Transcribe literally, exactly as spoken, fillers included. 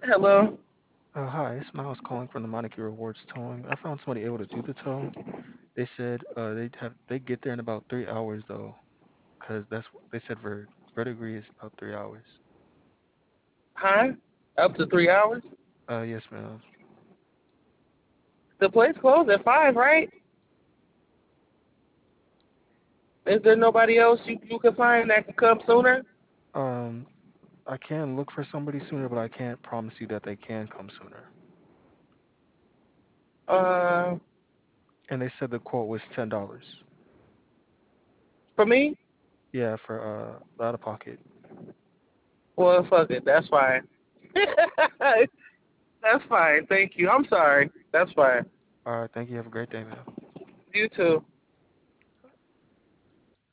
Hello. Uh, hi, it's Miles calling from the Monarchy Rewards Towing. I found somebody able to do the tow. They said uh, they'd have they get there in about three hours though, cause that's they said for verdigris is about three hours. Hi. Up to three hours. Uh, yes, ma'am. The place closed at five, right? Is there nobody else you, you can find that can come sooner? Um, I can look for somebody sooner, but I can't promise you that they can come sooner. Uh, And they said the quote was ten dollars. for me? Yeah, for uh out of pocket. Well, fuck it. That's fine. That's fine. Thank you. I'm sorry. That's fine. All right, thank you. Have a great day, ma'am. You too.